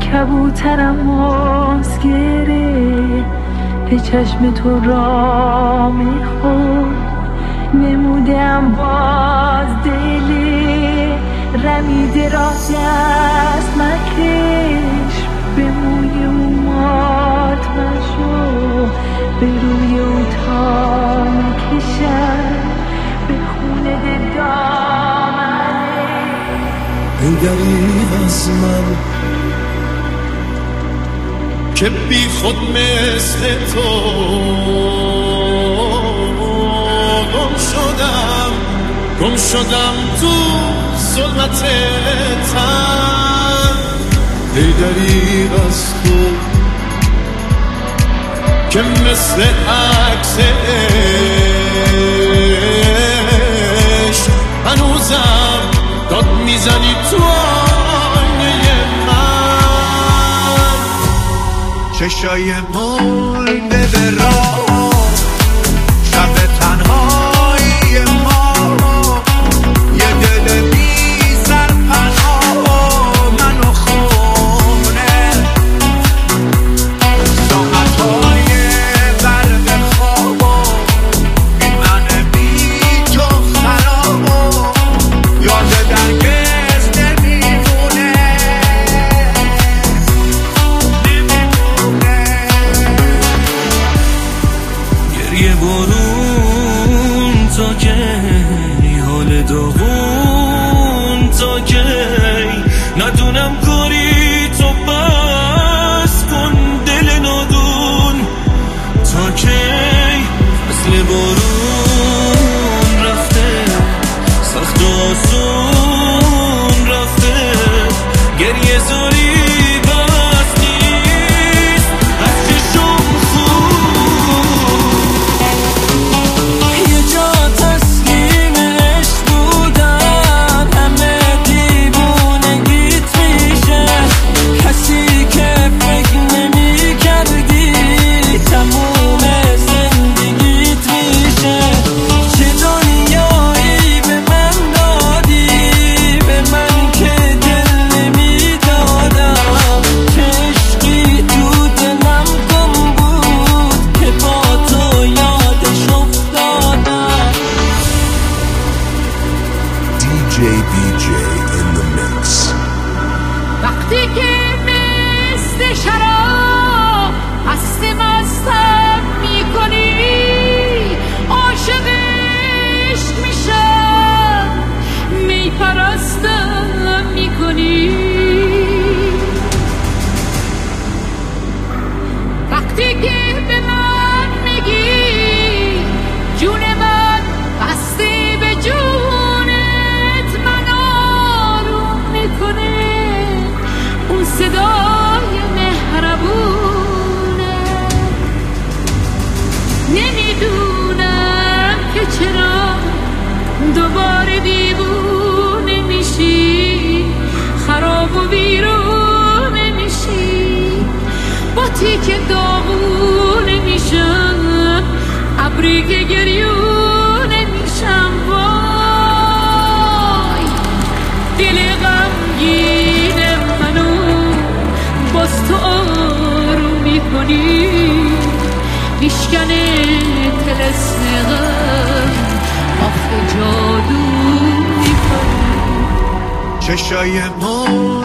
کبوترم مسگره به چشم تو را میخورد، نمودم باز دلی رمیده را دست مکش، به موی او مات مشو، به روی او تا میکشد به خونه دل دامنه. ای دریغ از من که بی خود مثل تو گم شدم تو ظلمت تن. ای دریغ از تو که مثل عکس عشق هنوزم داد میزنی تو آینه من. چشای مونده به راه شب تنهایی ما، یه دل بی سرپناه من و خونه، ساعتهای برق خواب این من بی تو خراب، یاد درگز نمیمونه. گریه برون تا کی، حال داغون تا کی، ندونم کاری تو بس کن دل نادون تا کی. مثل بارون رفته سخت و آسون رفته، گریه زاری بس نیست از چشم خون. یه جا تسلیم عشق بودم، همه دیوونگیت میشه، کسی که فکر نمی کردی تموم زندگیت میشه. چه دنیایی به من دادی، به من که دل نمیدادم، که عشقی تو دلم گم بود که با تو یادش افتادم. DJ BJ in the mix. وقتی که مثل شراب هست مستم میکنی، عاشق عشق میشم می پرستم میکنی. وقتی که به من میگی جون من بسته به جونت، من آروم میکنه اون صدای مهربونه. نمیدونم که چرا دوباره دیوونه میشی، خراب و بیرونه میشی، با تیک داغونه میشم، ابری که گریونه میشم. وای دل غمگین منو باز تو آروم میکنی، میشکنه طلسم غم آخه جادو میکنی. چشای